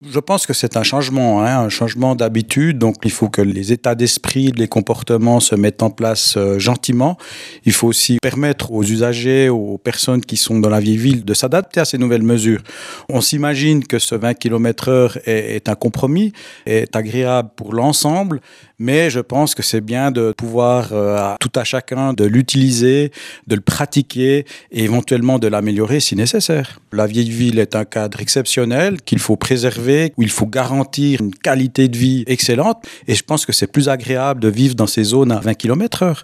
Je pense que c'est un changement d'habitude. Donc, il faut que les états d'esprit, les comportements se mettent en place gentiment. Il faut aussi permettre aux usagers, aux personnes qui sont dans la vieille ville de s'adapter à ces nouvelles mesures. On s'imagine que ce 20 km/h est un compromis, est agréable pour l'ensemble, mais je pense que c'est bien de pouvoir, tout à chacun, de l'utiliser, de le pratiquer et éventuellement de l'améliorer si nécessaire. La vieille ville est un cadre exceptionnel qu'il faut préserver, où il faut garantir une qualité de vie excellente. Et je pense que c'est plus agréable de vivre dans ces zones à 20 km/h.